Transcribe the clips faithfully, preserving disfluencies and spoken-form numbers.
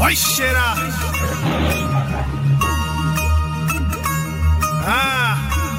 ਓਏ ਸ਼ੇਰਾ ਹਾਂ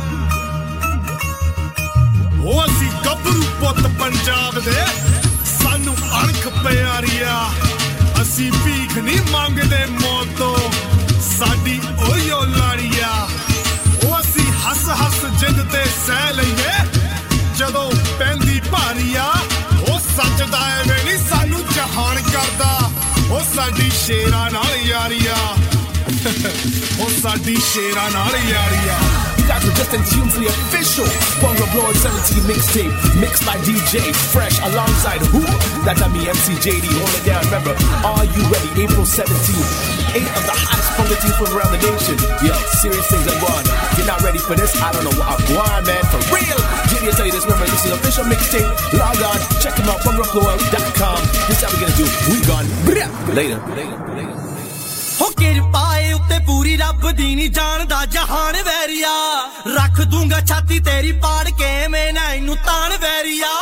ਉਹ ਅਸੀਂ ਗੱਭਰੂ ਪੁੱਤ ਪੰਜਾਬ ਦੇ ਸਾਨੂੰ ਅਣਖ ਪਿਆਰੀਆ ਅਸੀਂ ਭੀਖ ਨਹੀਂ ਮੰਗਦੇ ਮੌਤ ਤੋਂ ਸਾਡੀ ਓਯੋ ਲਾੜੀਆ ਉਹ ਅਸੀਂ ਹੱਸ ਹੱਸ ਜਿੰਦ ਤੇ ਸਹਿ ਲਈਏ ਜਦੋਂ ਪੈਂਦੀ ਭਾਰੀਆ ਉਹ ਸੱਚਦਾ ਐਵੇਂ ਨਹੀਂ ਸਾਨੂੰ ਜਹਾਨ ਕਰਦਾ ਉਹ ਸਾਡੀ ਸ਼ੇਰਾਂ ਨਾਲ ਯਾਰੀਆ ਉਹ ਸਾਡੀ ਸ਼ੇਰਾਂ ਨਾਲ ਯਾਰੀਆ You guys are just in tune for the official Bongo Blood seventeen mixtape mixed by D J Fresh alongside who? That's me, M C J D. Hold it down. Remember, are you ready? April seventeenth. Eight of the hottest Bongo teams from around the nation. Yo, serious things are going on. If you're not ready for this, I don't know what I'm going, man. For real. J D will tell you this. Remember, this is official mixtape. Log on. Check them out. bongo blood dot com. This is how we're going to do. We gone. Later. Later. Later. ਹੋ ਕਿਰਪਾਏ ਉੱਤੇ ਪੂਰੀ ਰੱਬ ਦੀ ਨਹੀਂ ਜਾਣਦਾ ਜਹਾਨ ਵੈਰੀਆ ਰੱਖ ਦੂੰਗਾ ਛਾਤੀ ਤੇਰੀ ਪਾੜ ਕੇ ਮੈਂ ਨਾ ਇਹਨੂੰ ਤਾਣ ਵੈਰੀਆ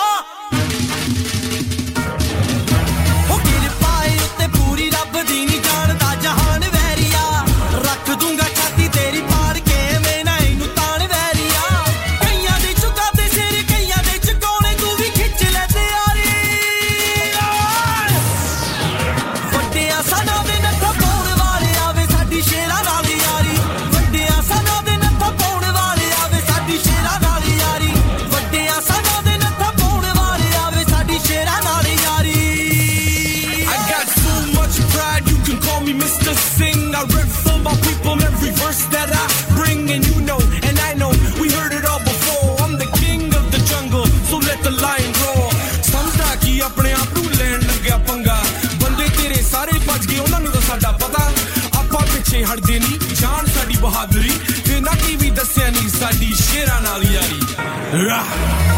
ਹੋ ਕਿਰਪਾਏ ਉੱਤੇ ਪੂਰੀ ਰੱਬ ਦੀ ਨਹੀਂ ਜਾਣਦਾ ਜਹਾਨ ਵੈਰੀਆ ਰੱਖ ਦੂੰਗਾ ਛਾਤੀ ਤੇਰੀ ਪਾੜ ਕੇ ਮੈਂ ਨਾ ਇਹਨੂੰ ਤਾਣ ਵੈਰੀਆ ਕਈਆਂ ਦੇ ਝੁਕਾ ਤੇ ਸਿਰ ਕਈਆਂ ਦੇ ਝੁਕਾਉਣੇ ਤੂੰ ਵੀ ਖਿੱਚ ਲੈ ਤੇ ਯਾਰੀ ਵੱਡਿਆ ਸਾਡਾ ਦੇ ਨੱਥਾ ਸ਼ੇਰਾਂ ਨਾਲ ਯਾਰੀ ਵੱਡਿਆਂ ਸਾਡਾ ਦੇ ਨੱਥਾ ਪਾਉਣ ਵਾਲੇ ਆਵੇ ਸਾਡੀ ਸ਼ੇਰਾਂ ਨਾਲ ਯਾਰੀ ਵੱਡਿਆਂ ਸਾਡਾ ਦੇ ਨੱਥਾ ਪਾਉਣ ਵਾਲੇ ਆਵੇ ਸਾਡੀ ਸ਼ੇਰਾਂ ਨਾਲ ਯਾਰੀ I got so much pride you can call me Mister Sing I rip for my people every verse that I bring and you know and I know we heard it all before I'm the king of the jungle so let the lion roar ਸਮਝਦਾ ਕੀ ਆਪਣੇ ਆਪ ਨੂੰ ਲੈਣ ਲੱਗਿਆ ਪੰਗਾ ਬੰਦੇ ਤੇਰੇ ਸਾਰੇ ਭੱਜ ਗਏ ਉਹਨਾਂ ਨੂੰ ਤਾਂ ਸਾਡਾ ਪਤਾ ਪਿੱਛੇ ਹਟਦੇ ਨਹੀਂ ਜਾਨ ਸਾਡੀ ਬਹਾਦਰੀ ਤੇ ਨਾ ਕੀ ਵੀ ਦੱਸਿਆ ਨਹੀਂ ਸਾਡੀ ਸ਼ੇਰਾਂ ਨਾਲ ਯਾਰੀ